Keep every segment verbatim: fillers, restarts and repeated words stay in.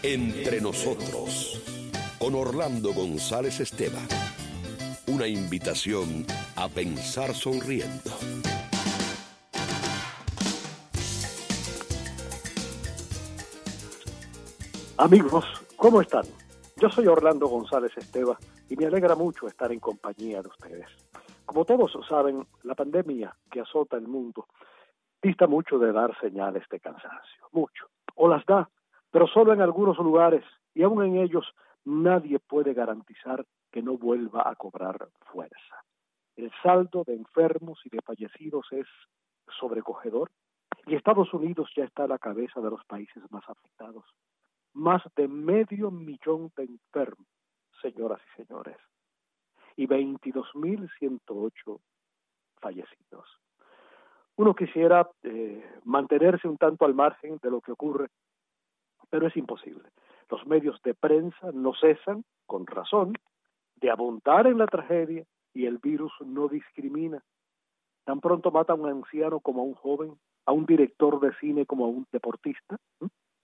Entre nosotros, con Orlando González Esteban. Una invitación a pensar sonriendo. Amigos, ¿cómo están? Yo soy Orlando González Esteban y me alegra mucho estar en compañía de ustedes. Como todos saben, la pandemia que azota el mundo dista mucho de dar señales de cansancio, mucho. O las da, pero solo en algunos lugares, y aún en ellos nadie puede garantizar que no vuelva a cobrar fuerza. El saldo de enfermos y de fallecidos es sobrecogedor, y Estados Unidos ya está a la cabeza de los países más afectados. Más de medio millón de enfermos, señoras y señores, y veintidós mil ciento ocho fallecidos. Uno quisiera eh, mantenerse un tanto al margen de lo que ocurre, pero es imposible. Los medios de prensa no cesan, con razón, de abundar en la tragedia y el virus no discrimina. Tan pronto mata a un anciano como a un joven, a un director de cine como a un deportista, ¿eh?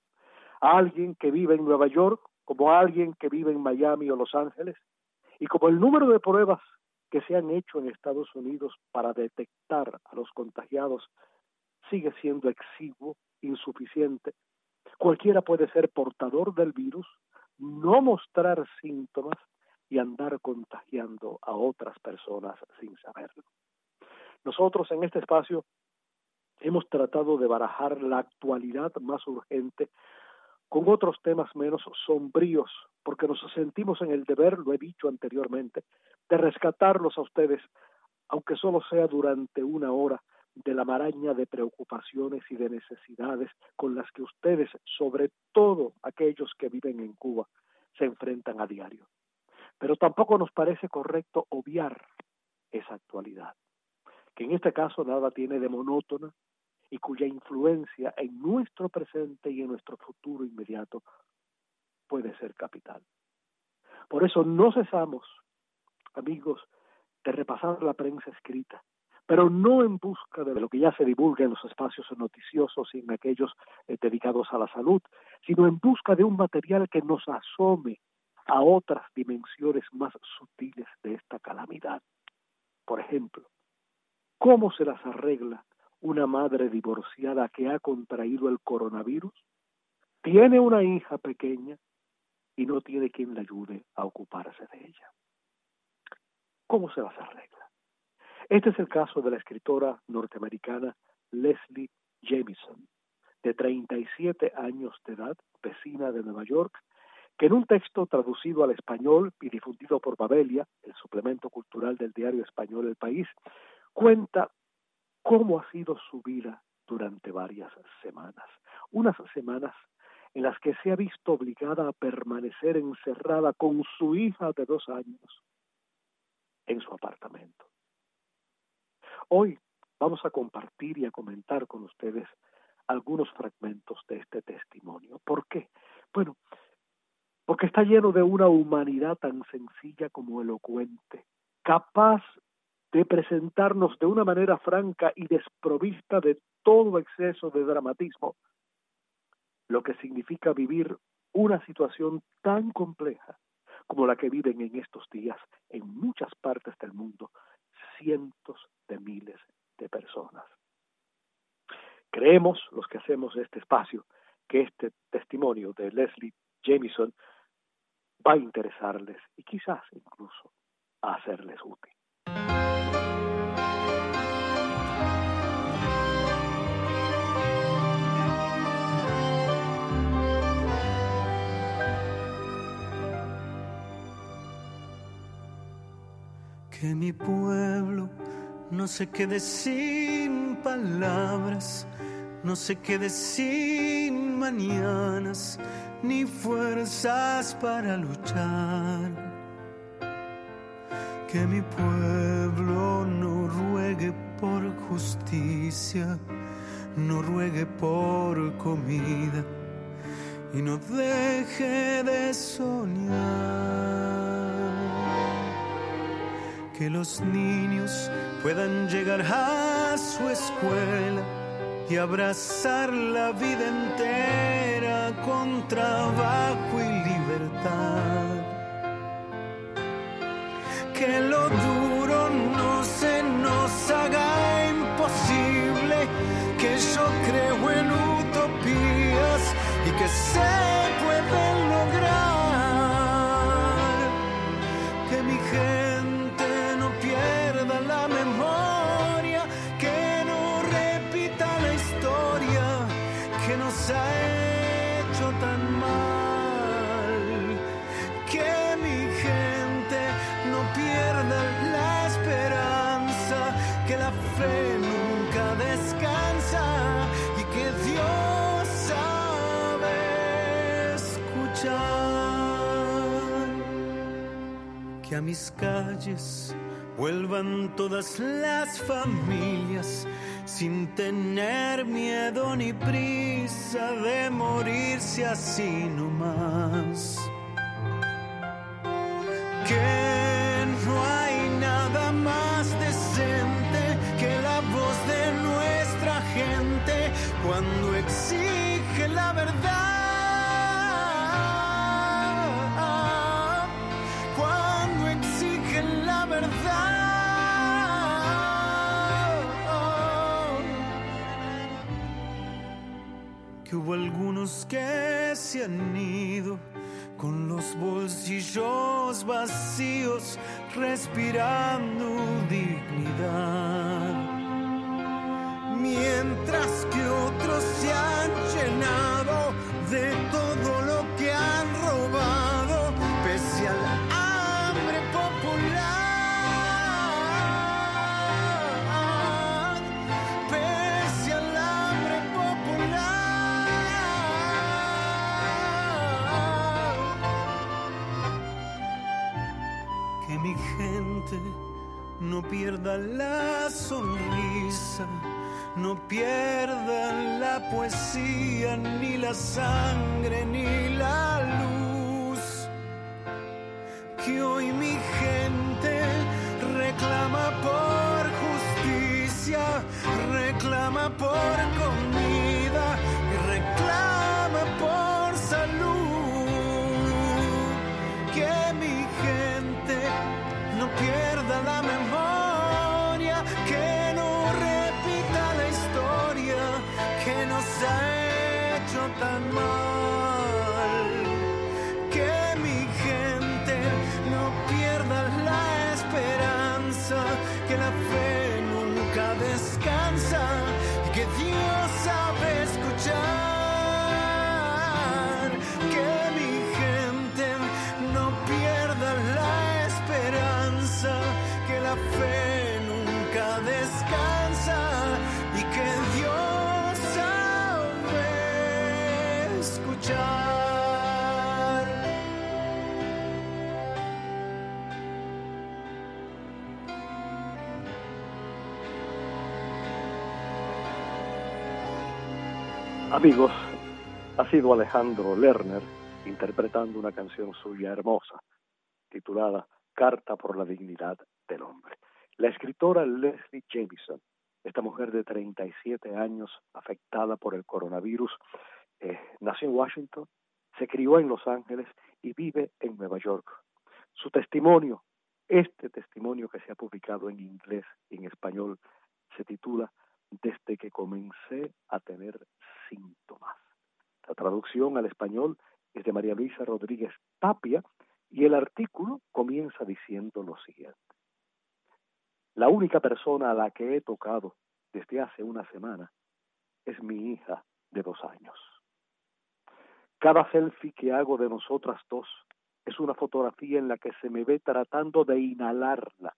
a alguien que vive en Nueva York como a alguien que vive en Miami o Los Ángeles, y como el número de pruebas que se han hecho en Estados Unidos para detectar a los contagiados sigue siendo exiguo, insuficiente. Cualquiera puede ser portador del virus, no mostrar síntomas y andar contagiando a otras personas sin saberlo. Nosotros en este espacio hemos tratado de barajar la actualidad más urgente con otros temas menos sombríos, porque nos sentimos en el deber, lo he dicho anteriormente, de rescatarlos a ustedes, aunque solo sea durante una hora, de la maraña de preocupaciones y de necesidades con las que ustedes, sobre todo aquellos que viven en Cuba, se enfrentan a diario. Pero tampoco nos parece correcto obviar esa actualidad, que en este caso nada tiene de monótona y cuya influencia en nuestro presente y en nuestro futuro inmediato puede ser capital. Por eso no cesamos, amigos, de repasar la prensa escrita, pero no en busca de lo que ya se divulga en los espacios noticiosos y en aquellos eh, dedicados a la salud, sino en busca de un material que nos asome a otras dimensiones más sutiles de esta calamidad. Por ejemplo, ¿cómo se las arregla una madre divorciada que ha contraído el coronavirus, tiene una hija pequeña y no tiene quien le ayude a ocuparse de ella? ¿Cómo se las arregla? Este es el caso de la escritora norteamericana Leslie Jamison, de treinta y siete años de edad, vecina de Nueva York, que en un texto traducido al español y difundido por Babelia, el suplemento cultural del diario español El País, cuenta cómo ha sido su vida durante varias semanas. Unas semanas en las que se ha visto obligada a permanecer encerrada con su hija de dos años en su apartamento. Hoy vamos a compartir y a comentar con ustedes algunos fragmentos de este testimonio. ¿Por qué? Bueno, porque está lleno de una humanidad tan sencilla como elocuente, capaz de presentarnos de una manera franca y desprovista de todo exceso de dramatismo lo que significa vivir una situación tan compleja como la que viven en estos días en muchas partes del mundo cientos de miles de personas. Creemos, los que hacemos este espacio, que este testimonio de Leslie Jamison va a interesarles y quizás incluso a hacerles útil. Que mi pueblo no se quede sin palabras, no se quede sin mañanas, ni fuerzas para luchar. Que mi pueblo no ruegue por justicia, no ruegue por comida, y no deje de soñar. Que los niños puedan llegar a su escuela y abrazar la vida entera con trabajo nos ha hecho tan mal, que mi gente no pierda la esperanza, que la fe nunca descansa y que Dios sabe escuchar. Que a mis calles vuelvan todas las familias sin tener miedo ni prisa de morirse así nomás. Que no hay nada más decente que la voz de nuestra gente cuando exige la verdad, cuando exige la verdad. Que hubo algunos que se han ido con los bolsillos vacíos, respirando dignidad, mientras que otros se han llenado de todo lo que han robado, pese al hambre popular, pese al hambre popular. Que mi gente no pierda la sonrisa, no pierda la poesía, ni la sangre, ni la luz. Que hoy mi gente reclama por justicia, reclama por comida y reclama por salud. Que mi gente no pierda la memoria, que no repita la historia que nos ha hecho tan mal. Que mi gente no pierda la esperanza, que la fe nunca descansa y que Dios sabe escuchar. Que mi gente no pierda la esperanza, que la fe nunca descansa y que Dios sabe escuchar. Amigos, ha sido Alejandro Lerner interpretando una canción suya hermosa, titulada Carta por la Dignidad del Hombre. La escritora Leslie Jamison, esta mujer de treinta y siete años afectada por el coronavirus, eh, nació en Washington, se crió en Los Ángeles y vive en Nueva York. Su testimonio, este testimonio que se ha publicado en inglés y en español, se titula Desde que comencé a tener síntomas. La traducción al español es de María Luisa Rodríguez Tapia y el artículo comienza diciendo lo siguiente. La única persona a la que he tocado desde hace una semana es mi hija de dos años. Cada selfie que hago de nosotras dos es una fotografía en la que se me ve tratando de inhalarla.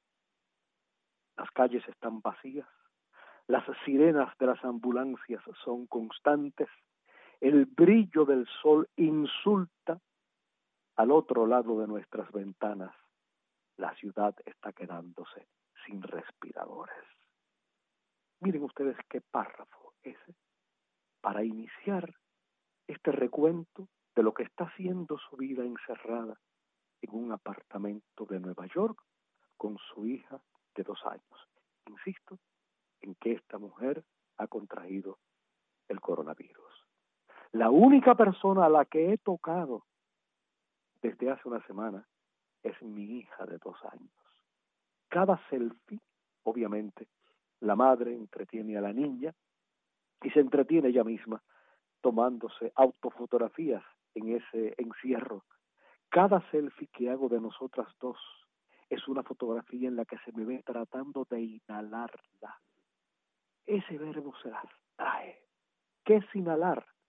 Las calles están vacías, las sirenas de las ambulancias son constantes, el brillo del sol insulta. Al otro lado de nuestras ventanas, la ciudad está quedándose sin respiradores. Miren ustedes qué párrafo ese para iniciar este recuento de lo que está haciendo su vida encerrada en un apartamento de Nueva York con su hija de dos años. Insisto en que esta mujer ha contraído el coronavirus. La única persona a la que he tocado desde hace una semana es mi hija de dos años. Cada selfie, obviamente, la madre entretiene a la niña y se entretiene ella misma tomándose autofotografías en ese encierro. Cada selfie que hago de nosotras dos es una fotografía en la que se me ve tratando de inhalarla. Ese verbo se abstrae. ¿Qué es inhalar?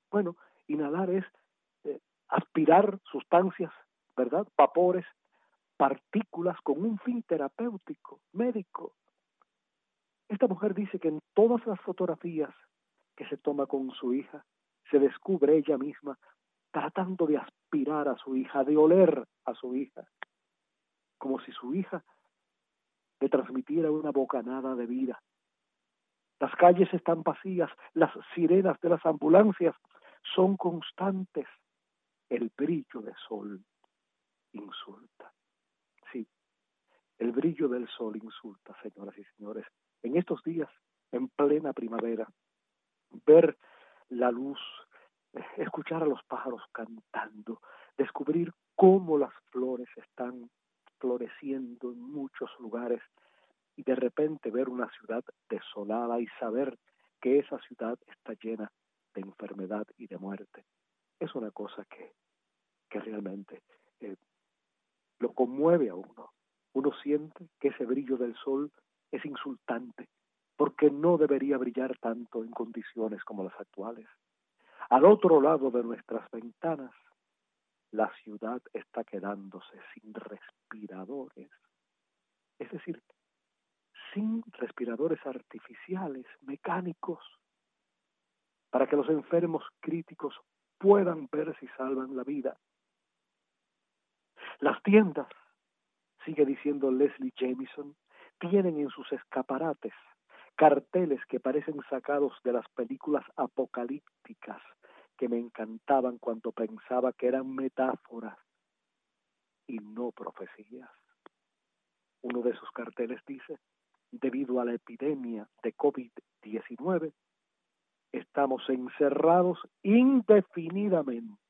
Bueno, inhalar es eh, aspirar sustancias, ¿verdad? Vapores, partículas con un fin terapéutico, médico. Esta mujer dice que en todas las fotografías que se toma con su hija, se descubre ella misma tratando de aspirar a su hija, de oler a su hija, como si su hija le transmitiera una bocanada de vida. Las calles están vacías, las sirenas de las ambulancias son constantes. El brillo del sol insulta. Sí, el brillo del sol insulta, señoras y señores. En estos días, en plena primavera, ver la luz, escuchar a los pájaros cantando, descubrir cómo las flores están floreciendo en muchos lugares y de repente ver una ciudad desolada y saber que esa ciudad está llena de enfermedad y de muerte. Es una cosa que, que realmente eh, lo conmueve a uno. Uno siente que ese brillo del sol es insultante, porque no debería brillar tanto en condiciones como las actuales. Al otro lado de nuestras ventanas, la ciudad está quedándose sin respiradores, es decir, sin respiradores artificiales, mecánicos, para que los enfermos críticos puedan ver si salvan la vida. Las tiendas, sigue diciendo Leslie Jamison, tienen en sus escaparates carteles que parecen sacados de las películas apocalípticas que me encantaban cuando pensaba que eran metáforas y no profecías. Uno de esos carteles dice: debido a la epidemia de COVID diecinueve, estamos encerrados indefinidamente.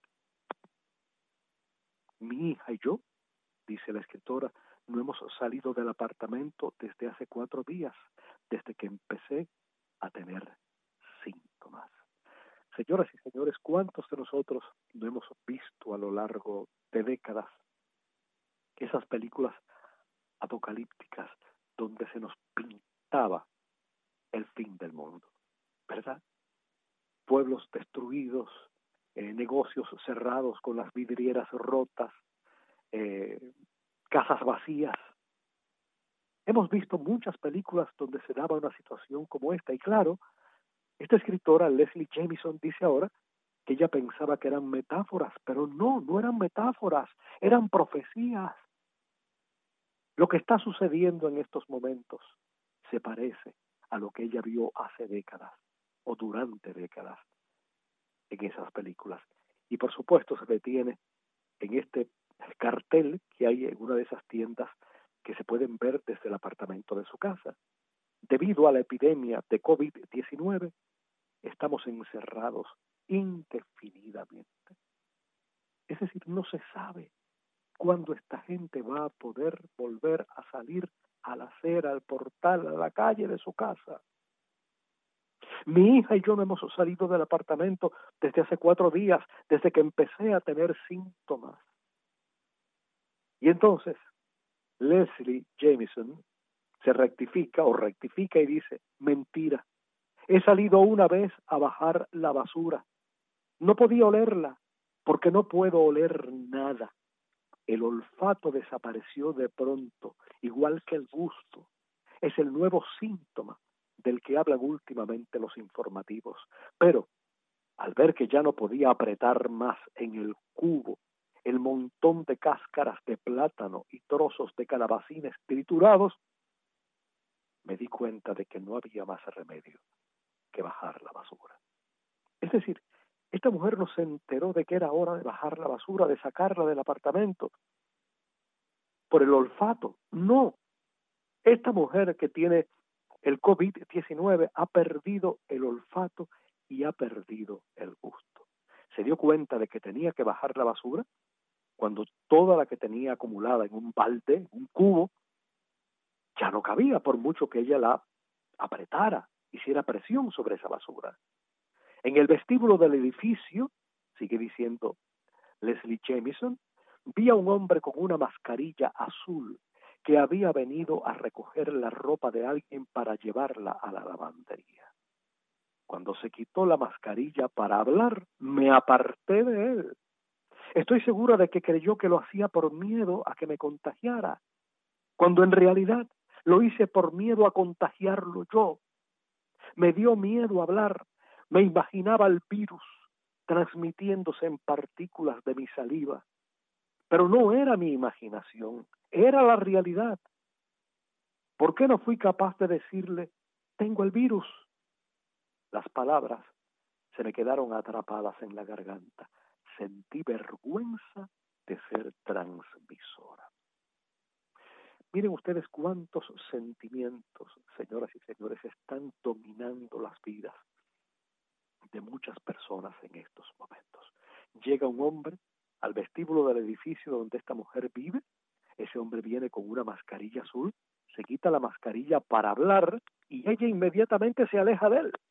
Mi hija y yo, dice la escritora, no hemos salido del apartamento desde hace cuatro días, desde que empecé a tener síntomas. Señoras y señores, ¿cuántos de nosotros no hemos visto a lo largo de décadas esas películas apocalípticas donde se nos pintaba el fin del mundo, ¿verdad? Pueblos destruidos, eh, negocios cerrados con las vidrieras rotas, eh, casas vacías. Hemos visto muchas películas donde se daba una situación como esta, y claro, esta escritora Leslie Jamison dice ahora que ella pensaba que eran metáforas, pero no, no eran metáforas, eran profecías. Lo que está sucediendo en estos momentos se parece a lo que ella vio hace décadas o durante décadas en esas películas. Y por supuesto se detiene en este cartel que hay en una de esas tiendas que se pueden ver desde el apartamento de su casa. Debido a la epidemia de COVID diecinueve, estamos encerrados indefinidamente. Es decir, no se sabe cuándo esta gente va a poder volver a salir a la acera, al portal, a la calle de su casa. Mi hija y yo no hemos salido del apartamento desde hace cuatro días, desde que empecé a tener síntomas. Y entonces, Leslie Jamison se rectifica o rectifica y dice: mentira, he salido una vez a bajar la basura. No podía olerla porque no puedo oler nada. El olfato desapareció de pronto, igual que el gusto. Es el nuevo síntoma del que hablan últimamente los informativos. Pero, al ver que ya no podía apretar más en el cubo el montón de cáscaras de plátano y trozos de calabacines triturados, me di cuenta de que no había más remedio que bajar la basura. Es decir, esta mujer no se enteró de que era hora de bajar la basura, de sacarla del apartamento por el olfato. No, esta mujer que tiene el COVID diecinueve ha perdido el olfato y ha perdido el gusto. Se dio cuenta de que tenía que bajar la basura cuando toda la que tenía acumulada en un balde, un cubo, ya no cabía por mucho que ella la apretara, hiciera presión sobre esa basura. En el vestíbulo del edificio, sigue diciendo Leslie Jamison, vi a un hombre con una mascarilla azul que había venido a recoger la ropa de alguien para llevarla a la lavandería. Cuando se quitó la mascarilla para hablar, me aparté de él. Estoy segura de que creyó que lo hacía por miedo a que me contagiara, cuando en realidad lo hice por miedo a contagiarlo yo. Me dio miedo hablar, me imaginaba el virus transmitiéndose en partículas de mi saliva, pero no era mi imaginación, era la realidad. ¿Por qué no fui capaz de decirle, tengo el virus? Las palabras se me quedaron atrapadas en la garganta. Sentí vergüenza de ser transmisora. Miren ustedes cuántos sentimientos, señoras y señores, están dominando las vidas de muchas personas en estos momentos. Llega un hombre al vestíbulo del edificio donde esta mujer vive. Ese hombre viene con una mascarilla azul, se quita la mascarilla para hablar y ella inmediatamente se aleja de él.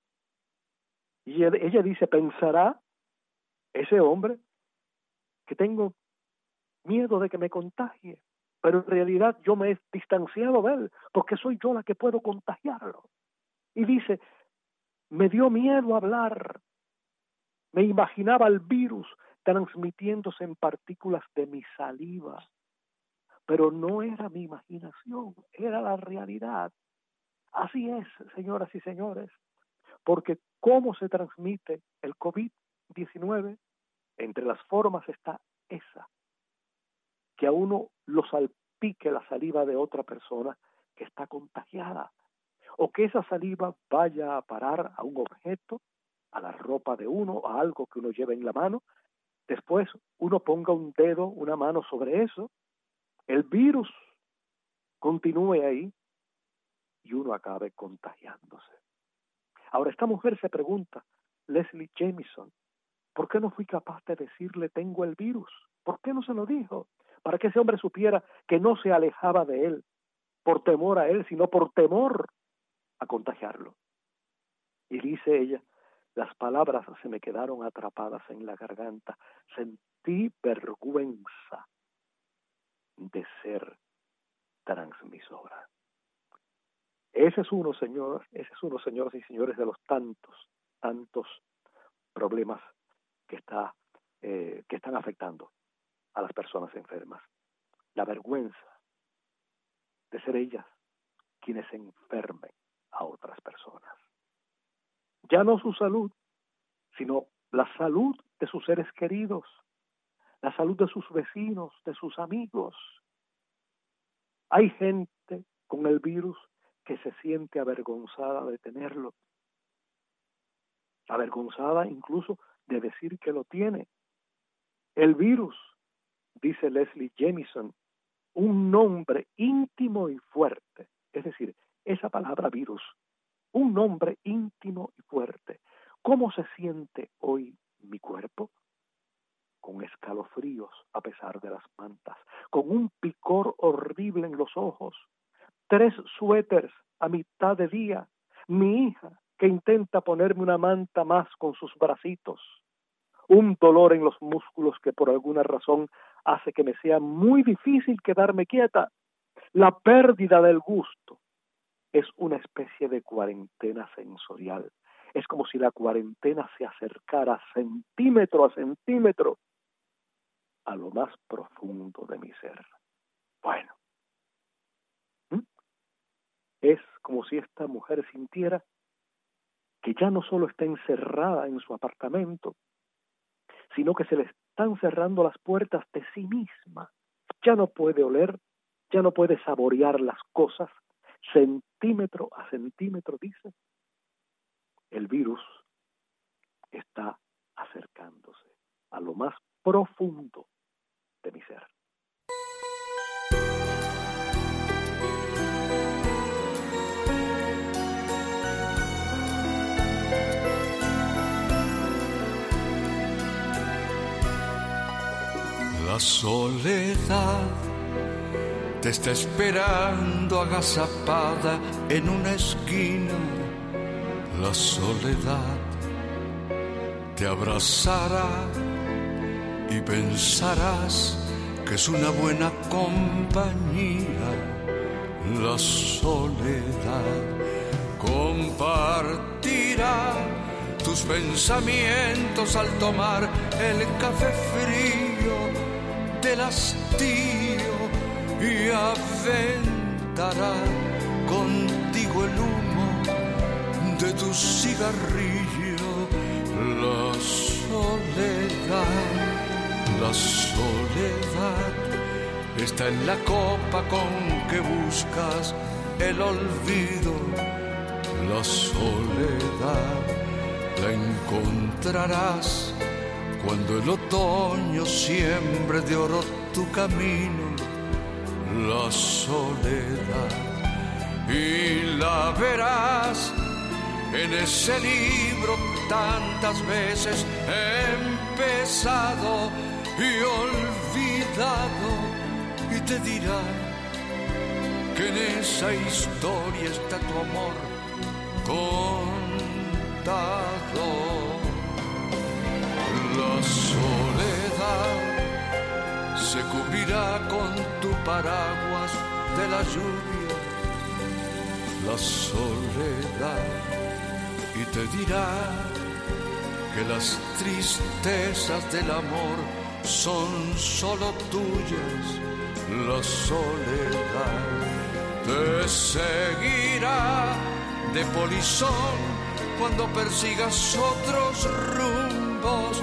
Y ella dice, pensará ese hombre que tengo miedo de que me contagie, pero en realidad yo me he distanciado de él porque soy yo la que puedo contagiarlo. Y dice, me dio miedo hablar, me imaginaba el virus transmitiéndose en partículas de mi saliva, pero no era mi imaginación, era la realidad. Así es, señoras y señores, porque ¿cómo se transmite el COVID diecinueve? Entre las formas está esa, que a uno lo salpique la saliva de otra persona que está contagiada, o que esa saliva vaya a parar a un objeto, a la ropa de uno, a algo que uno lleva en la mano, después uno ponga un dedo, una mano sobre eso, el virus continúe ahí y uno acabe contagiándose. Ahora, esta mujer se pregunta, Leslie Jamison, ¿por qué no fui capaz de decirle tengo el virus? ¿Por qué no se lo dijo? Para que ese hombre supiera que no se alejaba de él por temor a él, sino por temor a contagiarlo. Y dice ella, las palabras se me quedaron atrapadas en la garganta. Sentí vergüenza de ser transmisora. Ese es uno, señor, ese es uno, señoras y señores, de los tantos, tantos problemas que está, eh, que están afectando a las personas enfermas. La vergüenza de ser ellas quienes enfermen a otras personas. Ya no su salud, sino la salud de sus seres queridos, la salud de sus vecinos, de sus amigos. Hay gente con el virus que se siente avergonzada de tenerlo, avergonzada incluso de decir que lo tiene. El virus, dice Leslie Jamison, un nombre íntimo y fuerte, es decir, esa palabra virus, un nombre íntimo y fuerte. ¿Cómo se siente hoy mi cuerpo? Con escalofríos a pesar de las mantas, con un picor horrible en los ojos, tres suéteres a mitad de día, mi hija que intenta ponerme una manta más con sus bracitos, un dolor en los músculos que por alguna razón hace que me sea muy difícil quedarme quieta, la pérdida del gusto. Es una especie de cuarentena sensorial. Es como si la cuarentena se acercara centímetro a centímetro a lo más profundo de mi ser. Bueno, ¿Mm? es como si esta mujer sintiera que ya no solo está encerrada en su apartamento, sino que se le están cerrando las puertas de sí misma. Ya no puede oler, ya no puede saborear las cosas, centímetro a centímetro, dice. El virus está acercándose a lo más profundo de mi ser. La soledad te está esperando agazapada en una esquina. La soledad te abrazará y pensarás que es una buena compañía. La soledad compartirá tus pensamientos al tomar el café frío del hastío y aventará contigo el humo de tu cigarrillo. La soledad, la soledad está en la copa con que buscas el olvido. La soledad la encontrarás cuando el otoño siembre de oro tu camino. La soledad, y la verás en ese libro tantas veces empezado y olvidado, y te dirá que en esa historia está tu amor contado. La soledad se cubrirá con tu paraguas de la lluvia. La soledad, y te dirá que las tristezas del amor son solo tuyas. La soledad te seguirá de polizón cuando persigas otros rumbos.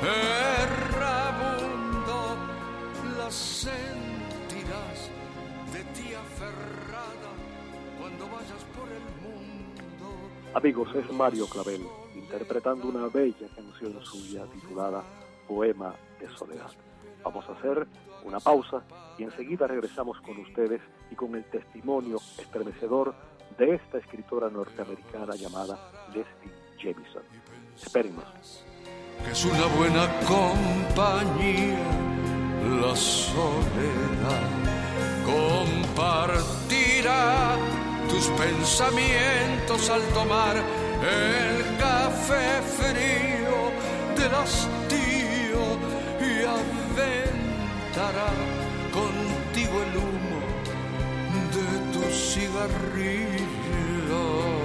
Errabundo, la sentirás de ti aferrada cuando vayas por el mundo. Amigos, es Mario Clavel interpretando una bella canción suya titulada Poema de Soledad. Vamos a hacer una pausa y enseguida regresamos con ustedes y con el testimonio estremecedor de esta escritora norteamericana llamada Leslie Jamison. Espérennos. Que es una buena compañía, la soledad compartirá tus pensamientos al tomar el café frío del hastío y aventará contigo el humo de tu cigarrillo.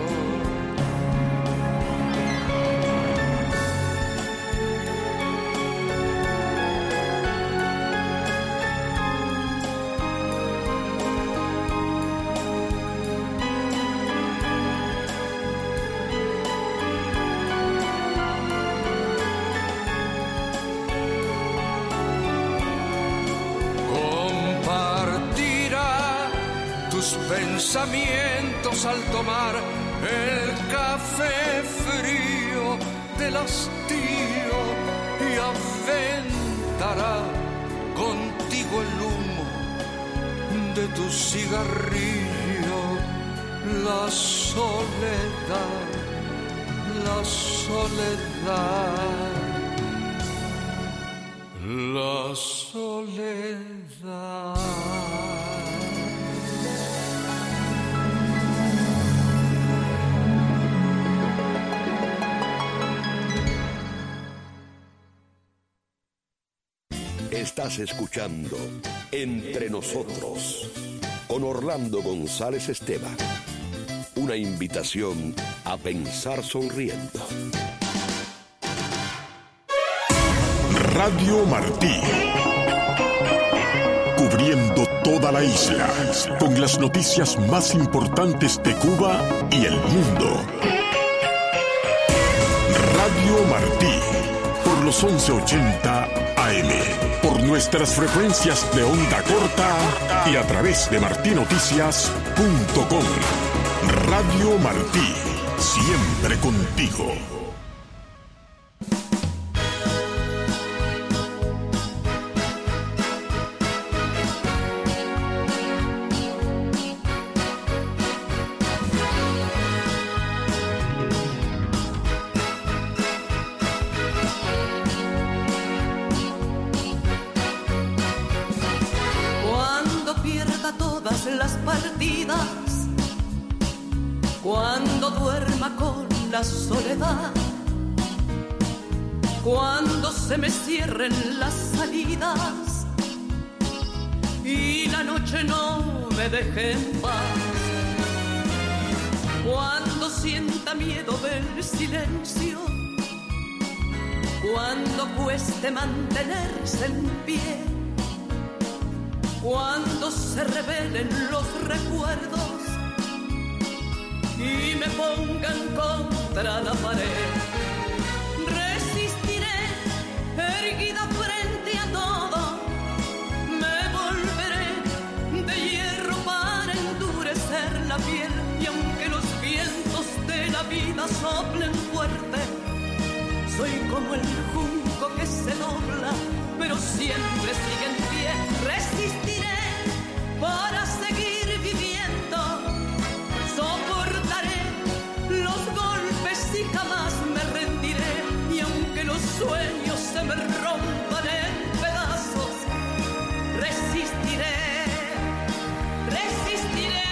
Pensamientos al tomar el café frío del hastío y aventará contigo el humo de tu cigarrillo. La soledad, la soledad, la soledad. Estás escuchando Entre Nosotros con Orlando González Esteban. Una invitación a pensar sonriendo. Radio Martí. Cubriendo toda la isla con las noticias más importantes de Cuba y el mundo. Radio Martí por los once ochenta A M. Por nuestras frecuencias de onda corta y a través de martí noticias punto com. Radio Martí, siempre contigo. Las partidas, cuando duerma con la soledad, cuando se me cierren las salidas y la noche no me deje en paz, cuando sienta miedo del silencio cuando cueste mantenerse en pie, cuando se revelen los recuerdos y me pongan contra la pared. Resistiré, erguida frente a todo, me volveré de hierro para endurecer la piel, y aunque los vientos de la vida soplen fuerte, soy como el junco que se dobla, pero siempre sigue en pie. Resistiré para seguir viviendo, soportaré los golpes y jamás me rendiré. Y aunque los sueños se me rompan en pedazos, resistiré, resistiré.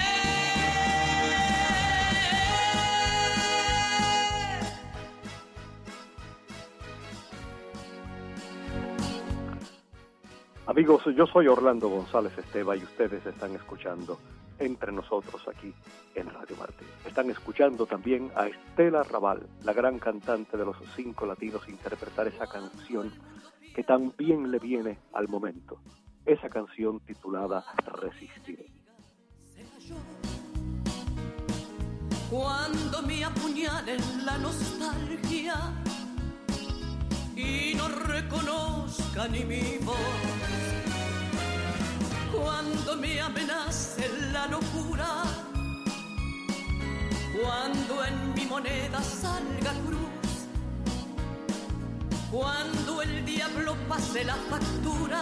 Amigos, yo soy Orlando González Esteva y ustedes están escuchando Entre Nosotros aquí en Radio Martí. Están escuchando también a Estela Raval, la gran cantante de los Cinco Latinos, interpretar esa canción que tan bien le viene al momento. Esa canción titulada Resistiré. Cuando me apuñalen la nostalgia y no reconozca ni mi voz, cuando me amenace la locura, cuando en mi moneda salga cruz, cuando el diablo pase la factura,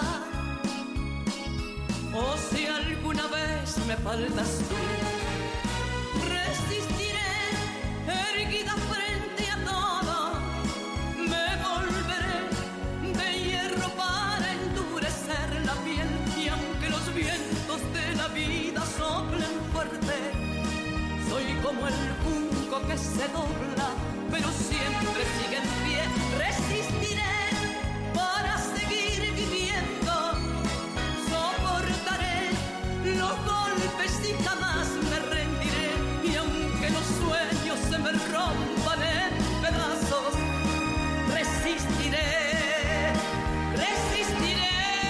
o si alguna vez me faltas tú, resistiré, erguida frente a todo, me volveré de hierro para endurecer la piel, y aunque los vientos de la vida soplen fuerte, soy como el junco que se dobla, pero siempre sigue en pie. Resistiré para seguir viviendo, soportaré los golpes y jamás me rendiré. Y aunque los sueños se me rompan en pedazos, resistiré, resistiré.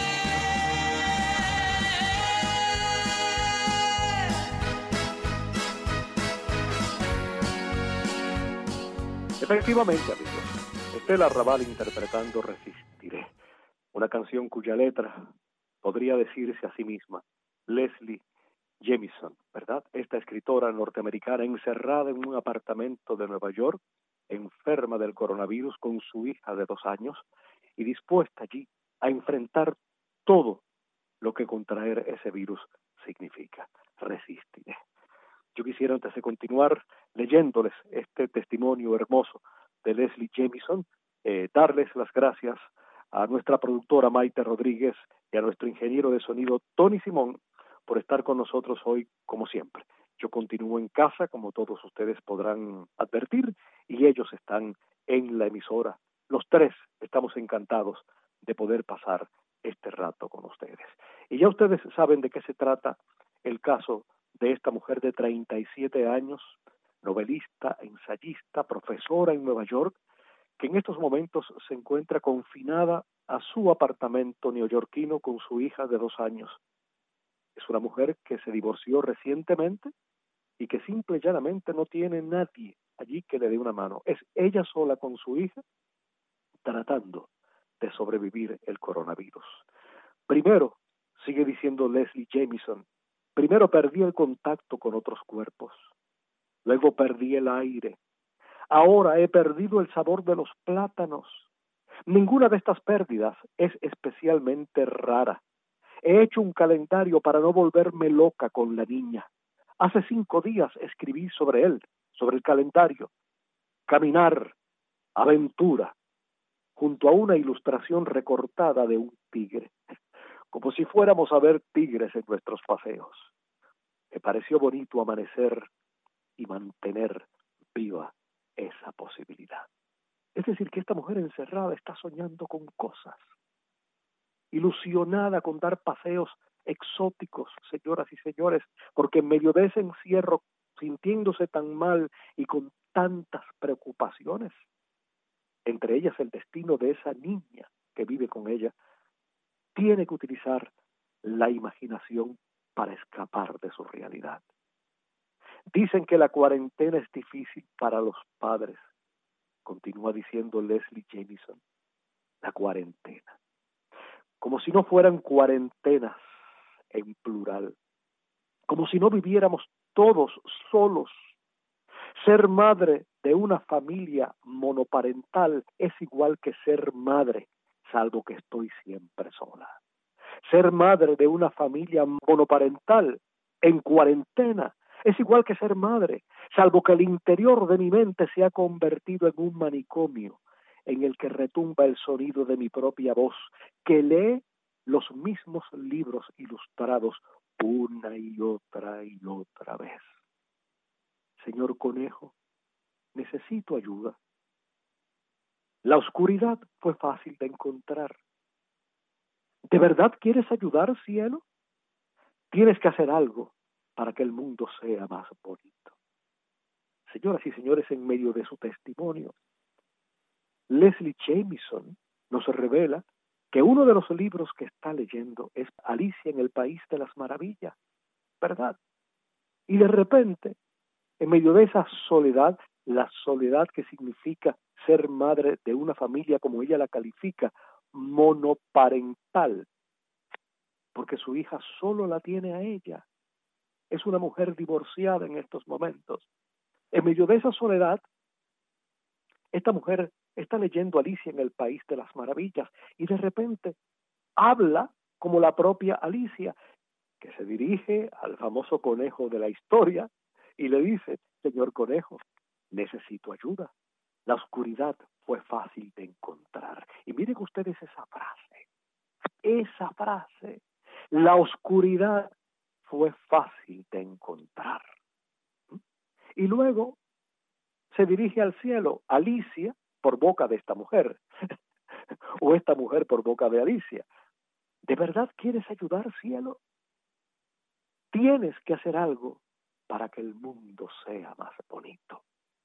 Efectivamente, amigos, Estela Raval interpretando Resistiré, una canción cuya letra podría decirse a sí misma Leslie Jamison, ¿verdad? Esta escritora norteamericana encerrada en un apartamento de Nueva York, enferma del coronavirus con su hija de dos años y dispuesta allí a enfrentar todo lo que contraer ese virus significa. Resistiré. Yo quisiera, antes de continuar leyéndoles este testimonio hermoso de Leslie Jamison, eh, darles las gracias a nuestra productora Maite Rodríguez y a nuestro ingeniero de sonido Tony Simón por estar con nosotros hoy, como siempre. Yo continúo en casa, como todos ustedes podrán advertir, y ellos están en la emisora. Los tres estamos encantados de poder pasar este rato con ustedes. Y ya ustedes saben de qué se trata el caso de esta mujer de treinta y siete años, novelista, ensayista, profesora en Nueva York, que en estos momentos se encuentra confinada a su apartamento neoyorquino con su hija de dos años. Es una mujer que se divorció recientemente y que simple y llanamente no tiene nadie allí que le dé una mano. Es ella sola con su hija tratando de sobrevivir el coronavirus. Primero, sigue diciendo Leslie Jamison, primero perdí el contacto con otros cuerpos, luego perdí el aire, ahora he perdido el sabor de los plátanos. Ninguna de estas pérdidas es especialmente rara. He hecho un calendario para no volverme loca con la niña. Hace cinco días escribí sobre él, sobre el calendario. Caminar, aventura, junto a una ilustración recortada de un tigre, como si fuéramos a ver tigres en nuestros paseos. Me pareció bonito amanecer y mantener viva esa posibilidad. Es decir, que esta mujer encerrada está soñando con cosas, ilusionada con dar paseos exóticos, señoras y señores, porque en medio de ese encierro, sintiéndose tan mal y con tantas preocupaciones, entre ellas el destino de esa niña que vive con ella, tiene que utilizar la imaginación para escapar de su realidad. Dicen que la cuarentena es difícil para los padres, continúa diciendo Leslie Jamison, la cuarentena. Como si no fueran cuarentenas en plural, como si no viviéramos todos solos. Ser madre de una familia monoparental es igual que ser madre, salvo que estoy siempre sola. Ser madre de una familia monoparental en cuarentena es igual que ser madre, salvo que el interior de mi mente se ha convertido en un manicomio en el que retumba el sonido de mi propia voz, que lee los mismos libros ilustrados una y otra y otra vez. Señor Conejo, necesito ayuda. La oscuridad fue fácil de encontrar. ¿De verdad quieres ayudar, cielo? Tienes que hacer algo para que el mundo sea más bonito. Señoras y señores, en medio de su testimonio, Leslie Jamison nos revela que uno de los libros que está leyendo es Alicia en el País de las Maravillas, ¿verdad? Y de repente, en medio de esa soledad, la soledad que significa ser madre de una familia, como ella la califica, monoparental, porque su hija solo la tiene a ella. Es una mujer divorciada en estos momentos. En medio de esa soledad, esta mujer está leyendo Alicia en el País de las Maravillas y de repente habla como la propia Alicia, que se dirige al famoso conejo de la historia y le dice: señor conejo, necesito ayuda. La oscuridad fue fácil de encontrar. Y miren ustedes esa frase, esa frase, la oscuridad fue fácil de encontrar. Y luego se dirige al cielo, Alicia, por boca de esta mujer, o esta mujer por boca de Alicia. ¿De verdad quieres ayudar, cielo? Tienes que hacer algo para que el mundo sea más bonito.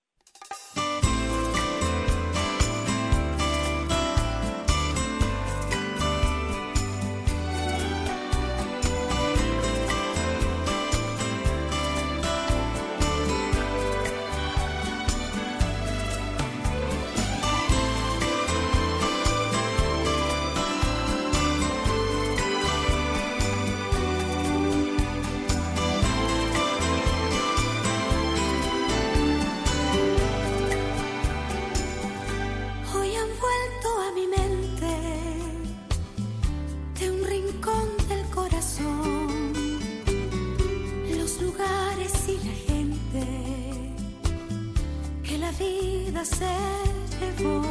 Se llevó.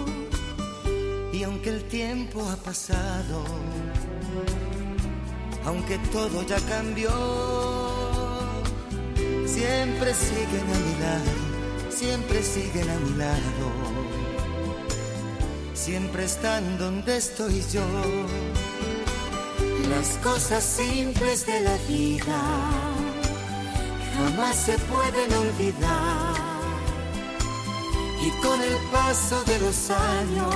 Y aunque el tiempo ha pasado, aunque todo ya cambió, siempre siguen a mi lado, siempre siguen a mi lado, siempre están donde estoy yo. Las cosas simples de la vida jamás se pueden olvidar. Y con el paso de los años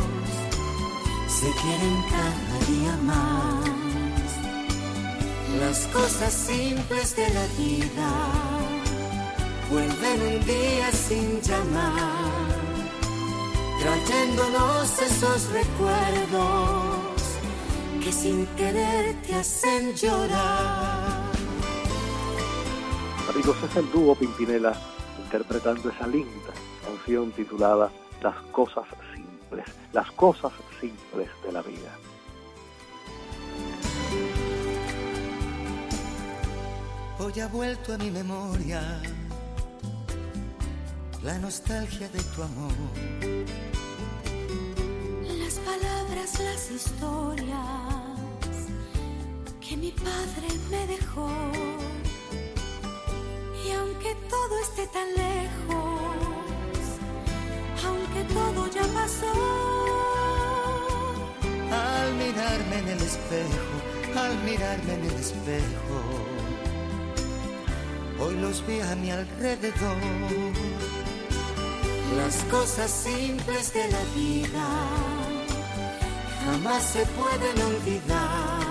se quieren cada día más. Las cosas simples de la vida vuelven un día sin llamar, trayéndonos esos recuerdos que sin querer te hacen llorar. Amigos, es el dúo Pimpinela interpretando esa linda canción titulada Las cosas simples, las cosas simples de la vida. Hoy ha vuelto a mi memoria la nostalgia de tu amor, las palabras, las historias que mi padre me dejó. Y aunque todo esté tan lejos, aunque todo ya pasó, al mirarme en el espejo, al mirarme en el espejo, hoy los vi a mi alrededor. Las cosas simples de la vida jamás se pueden olvidar,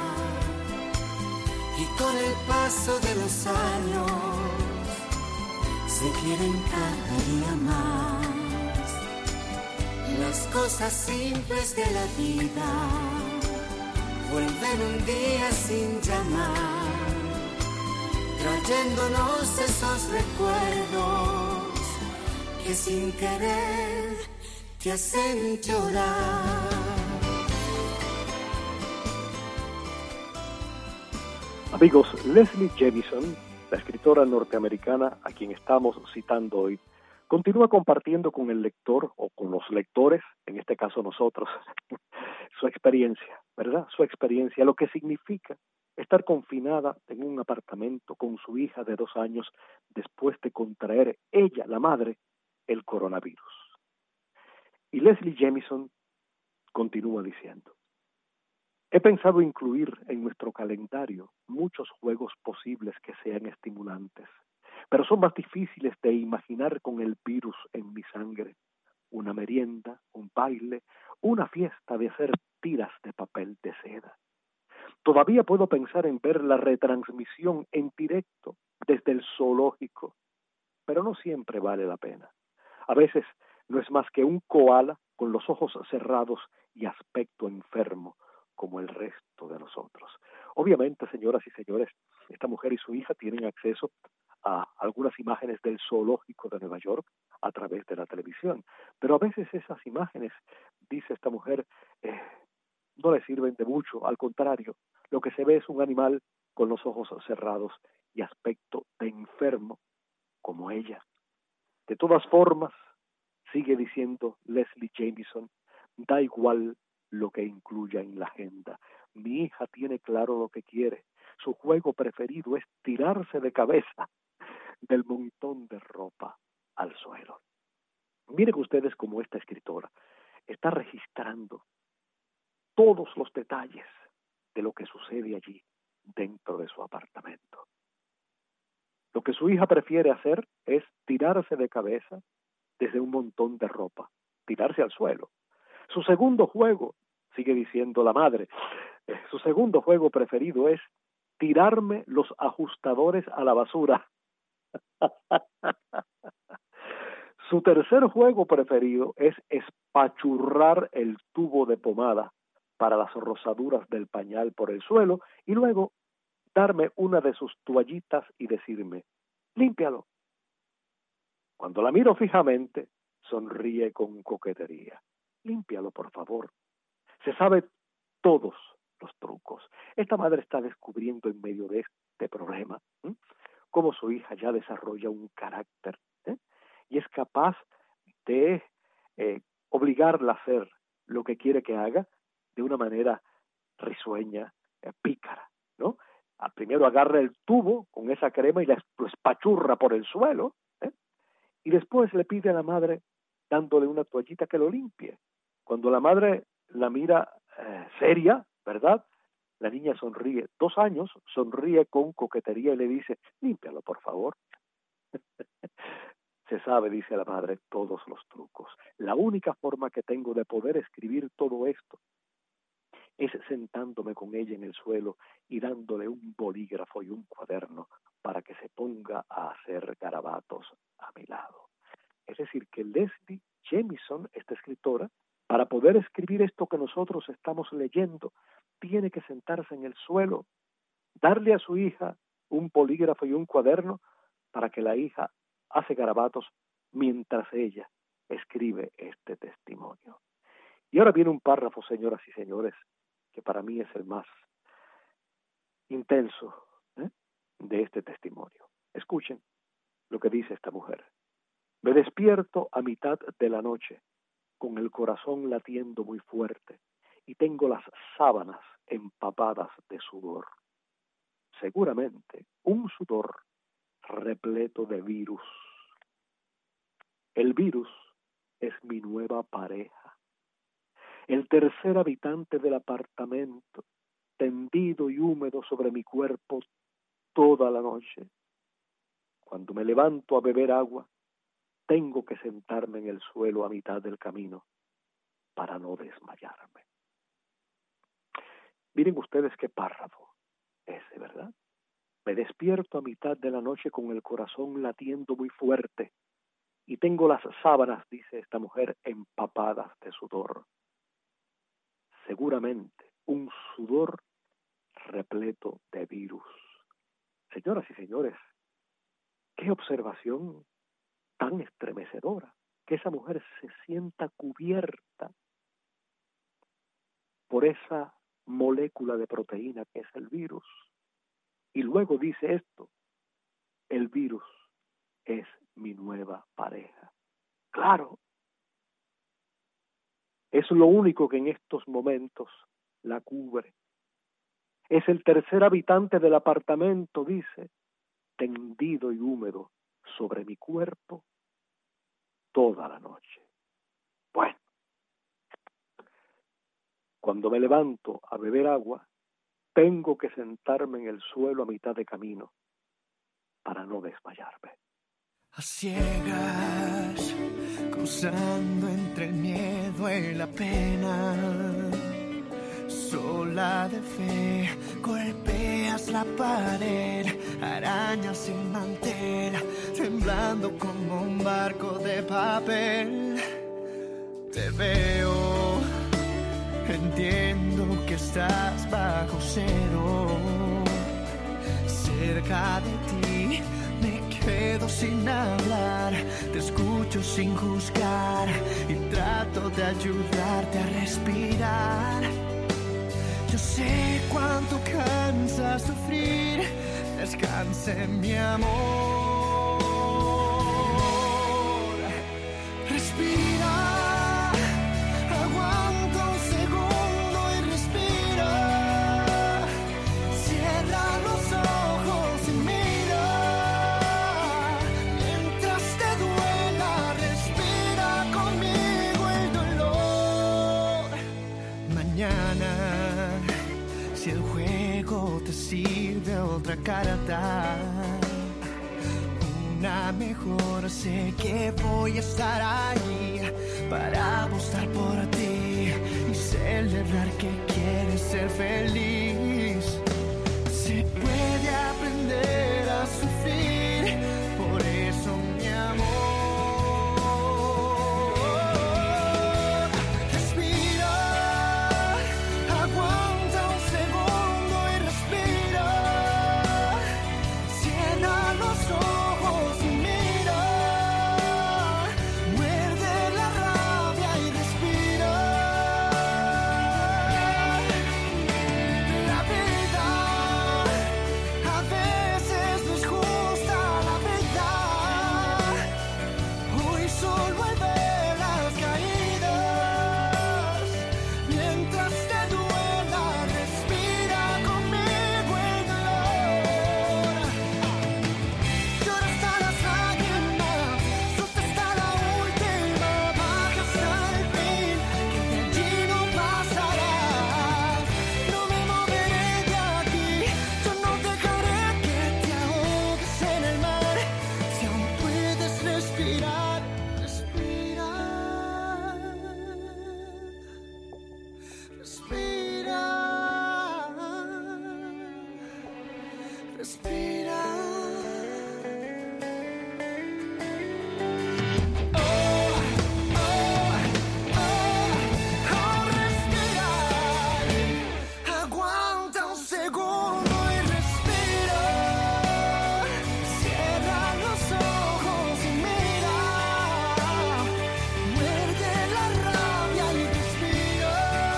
y con el paso de los años se quieren cada día más. Las cosas simples de la vida vuelven un día sin llamar, trayéndonos esos recuerdos que sin querer te hacen llorar. Amigos, Leslie Jamison, la escritora norteamericana a quien estamos citando hoy, continúa compartiendo con el lector o con los lectores, en este caso nosotros, su experiencia, ¿verdad? Su experiencia, lo que significa estar confinada en un apartamento con su hija de dos años después de contraer ella, la madre, el coronavirus. Y Leslie Jamison continúa diciendo: he pensado incluir en nuestro calendario muchos juegos posibles que sean estimulantes, pero son más difíciles de imaginar con el virus en mi sangre. Una merienda, un baile, una fiesta de hacer tiras de papel de seda. Todavía puedo pensar en ver la retransmisión en directo desde el zoológico, pero no siempre vale la pena. A veces no es más que un koala con los ojos cerrados y aspecto enfermo, como el resto de nosotros. Obviamente, señoras y señores, esta mujer y su hija tienen acceso a algunas imágenes del zoológico de Nueva York a través de la televisión, pero a veces esas imágenes, dice esta mujer, eh, no le sirven de mucho, al contrario, lo que se ve es un animal con los ojos cerrados y aspecto de enfermo, como ella. De todas formas, sigue diciendo Leslie Jamison, da igual lo que incluya en la agenda. Mi hija tiene claro lo que quiere. Su juego preferido es tirarse de cabeza del montón de ropa al suelo. Miren ustedes cómo esta escritora está registrando todos los detalles de lo que sucede allí dentro de su apartamento. Lo que su hija prefiere hacer es tirarse de cabeza desde un montón de ropa, tirarse al suelo. Su segundo juego, sigue diciendo la madre, eh, su segundo juego preferido es tirarme los ajustadores a la basura. Su tercer juego preferido es espachurrar el tubo de pomada para las rosaduras del pañal por el suelo y luego darme una de sus toallitas y decirme, límpialo. Cuando la miro fijamente, sonríe con coquetería. Límpialo, por favor. Se sabe todos los trucos. Esta madre está descubriendo en medio de este problema ¿eh? cómo su hija ya desarrolla un carácter ¿eh? y es capaz de eh, obligarla a hacer lo que quiere que haga de una manera risueña, eh, pícara, ¿no? A primero agarra el tubo con esa crema y la, lo espachurra por el suelo ¿eh? y después le pide a la madre dándole una toallita que lo limpie. Cuando la madre la mira eh, seria, ¿verdad? La niña sonríe, dos años, sonríe con coquetería y le dice, límpialo, por favor. Se sabe, dice la madre, todos los trucos. La única forma que tengo de poder escribir todo esto es sentándome con ella en el suelo y dándole un bolígrafo y un cuaderno para que se ponga a hacer garabatos a mi lado. Es decir, que Leslie Jamison, esta escritora, para poder escribir esto que nosotros estamos leyendo, tiene que sentarse en el suelo, darle a su hija un bolígrafo y un cuaderno para que la hija hace garabatos mientras ella escribe este testimonio. Y ahora viene un párrafo, señoras y señores, que para mí es el más intenso ¿eh? de este testimonio. Escuchen lo que dice esta mujer. Me despierto a mitad de la noche, con el corazón latiendo muy fuerte, y tengo las sábanas empapadas de sudor. Seguramente un sudor repleto de virus. El virus es mi nueva pareja, el tercer habitante del apartamento, tendido y húmedo sobre mi cuerpo toda la noche. Cuando me levanto a beber agua, tengo que sentarme en el suelo a mitad del camino para no desmayarme. Miren ustedes qué párrafo ese, ¿verdad? Me despierto a mitad de la noche con el corazón latiendo muy fuerte y tengo las sábanas, dice esta mujer, empapadas de sudor. Seguramente un sudor repleto de virus. Señoras y señores, qué observación tan estremecedora, que esa mujer se sienta cubierta por esa molécula de proteína que es el virus. Y luego dice esto: el virus es mi nueva pareja. Claro, es lo único que en estos momentos la cubre. Es el tercer habitante del apartamento, dice, tendido y húmedo sobre mi cuerpo toda la noche. Bueno, cuando me levanto a beber agua, tengo que sentarme en el suelo a mitad de camino para no desmayarme. A ciegas, cruzando entre el miedo y la pena, sola de fe, golpeas la pared, arañas sin mantel, temblando como un barco de papel. Te veo, entiendo que estás bajo cero, cerca de ti. Me quedo sin hablar, te escucho sin juzgar y trato de ayudarte a respirar. Yo sé cuánto cansa sufrir, descanse mi amor. Respira, aguanta un segundo y respira. Cierra los ojos y mira. Mientras te duela, respira conmigo el dolor. Mañana, si el juego te sirve otra carta, una mejor, sé que voy a estar ahí para apostar por ti y celebrar que quieres ser feliz. Se puede aprender a sufrir, por eso mi amor. Respira, aguanta un segundo y respira. Cierra los ojos y mira. Muerde la rabia y respira. La vida a veces no es justa, la verdad. Hoy solo hay velas caídas. Mientras te duela, respira conmigo el dolor. Llora hasta las lágrimas, sufre hasta la última, baja hasta el fin, que de allí no pasarás. No me moveré de aquí, yo no dejaré que te ahogues en el mar. Si aún puedes respirar, respira. Respira. Respira. Oh, oh, oh, oh, respira. Aguanta un segundo y respira. Cierra los ojos y mira. Muerde la rabia y respira.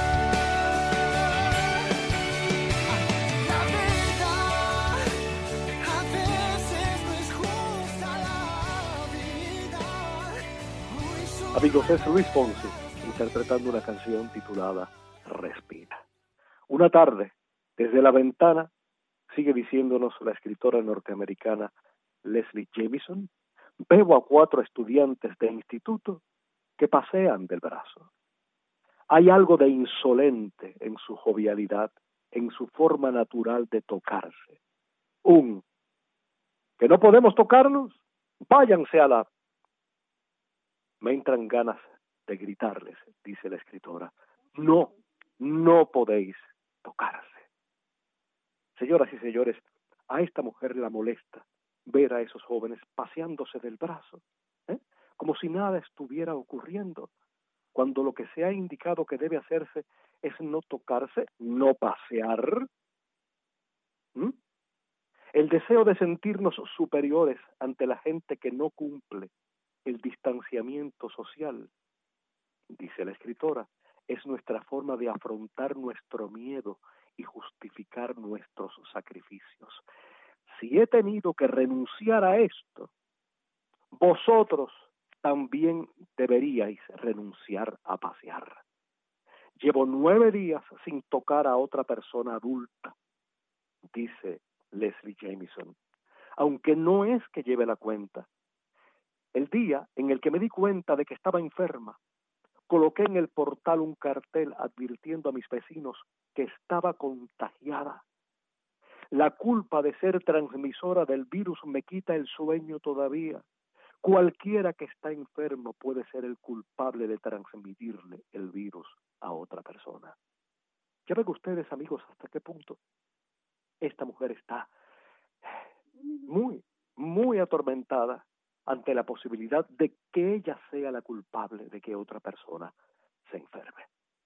La vida a veces no es justa, la vida. Hoy solo Amigos, es Luis Fonsi interpretando una canción titulada Respira. Una tarde, desde la ventana, sigue diciéndonos la escritora norteamericana Leslie Jamison, veo a cuatro estudiantes de instituto que pasean del brazo. Hay algo de insolente en su jovialidad, en su forma natural de tocarse. Un, ¿que no podemos tocarnos? Váyanse a la... Me entran ganas de gritarles, dice la escritora. No, no podéis tocarse. Señoras y señores, a esta mujer la molesta ver a esos jóvenes paseándose del brazo, ¿eh? como si nada estuviera ocurriendo, cuando lo que se ha indicado que debe hacerse es no tocarse, no pasear. ¿Mm? El deseo de sentirnos superiores ante la gente que no cumple el distanciamiento social, dice la escritora, es nuestra forma de afrontar nuestro miedo y justificar nuestros sacrificios. Si he tenido que renunciar a esto, vosotros también deberíais renunciar a pasear. Llevo nueve días sin tocar a otra persona adulta, dice Leslie Jamison, aunque no es que lleve la cuenta. El día en el que me di cuenta de que estaba enferma, coloqué en el portal un cartel advirtiendo a mis vecinos que estaba contagiada. La culpa de ser transmisora del virus me quita el sueño todavía. Cualquiera que está enfermo puede ser el culpable de transmitirle el virus a otra persona. Ya ven ustedes, amigos, hasta qué punto esta mujer está muy, muy atormentada ante la posibilidad de que ella sea la culpable de que otra persona se enferme.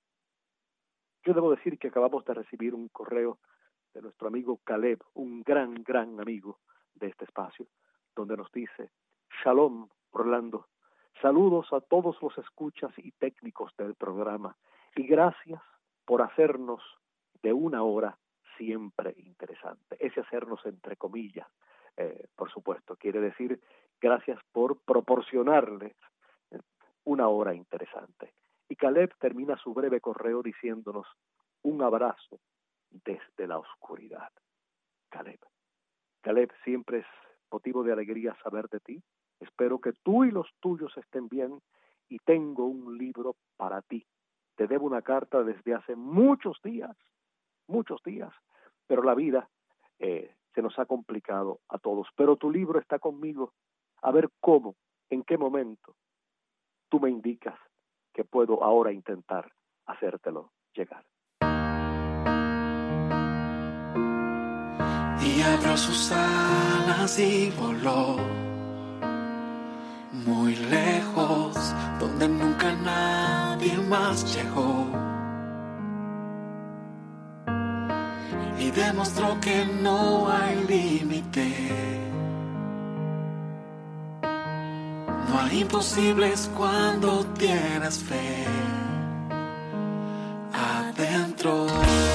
Yo debo decir que acabamos de recibir un correo de nuestro amigo Caleb, un gran, gran amigo de este espacio, donde nos dice: Shalom, Orlando, saludos a todos los escuchas y técnicos del programa, y gracias por hacernos de una hora siempre interesante. Ese hacernos entre comillas, eh, por supuesto, quiere decir gracias por proporcionarles una hora interesante. Y Caleb termina su breve correo diciéndonos: un abrazo desde la oscuridad. Caleb. Caleb, siempre es motivo de alegría saber de ti. Espero que tú y los tuyos estén bien, y tengo un libro para ti. Te debo una carta desde hace muchos días, muchos días, pero la vida eh, se nos ha complicado a todos. Pero tu libro está conmigo. A ver cómo, en qué momento tú me indicas que puedo ahora intentar hacértelo llegar. Y abrió sus alas y voló muy lejos, donde nunca nadie más llegó, y demostró que no hay límite. No hay imposibles cuando tienes fe adentro.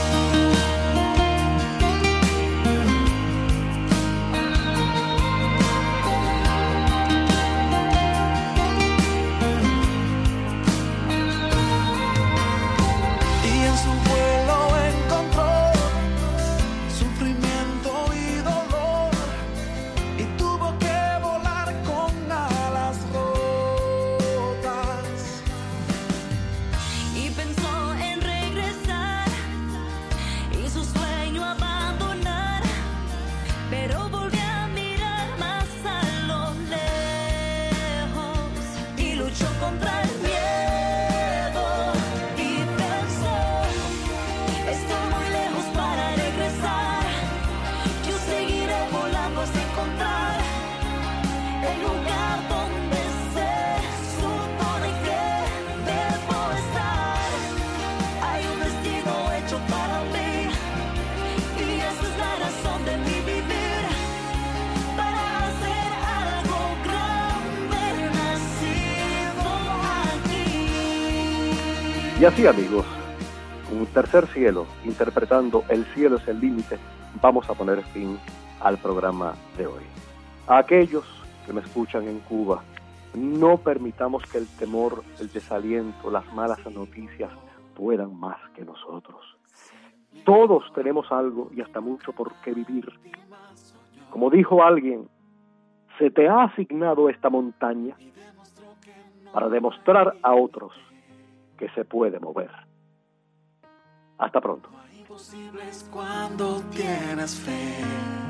Y así, amigos, un tercer cielo, interpretando El cielo es el límite, vamos a poner fin al programa de hoy. A aquellos que me escuchan en Cuba, no permitamos que el temor, el desaliento, las malas noticias puedan más que nosotros. Todos tenemos algo y hasta mucho por qué vivir. Como dijo alguien, se te ha asignado esta montaña para demostrar a otros que se puede mover. Hasta pronto. Imposibles cuando tienes fe.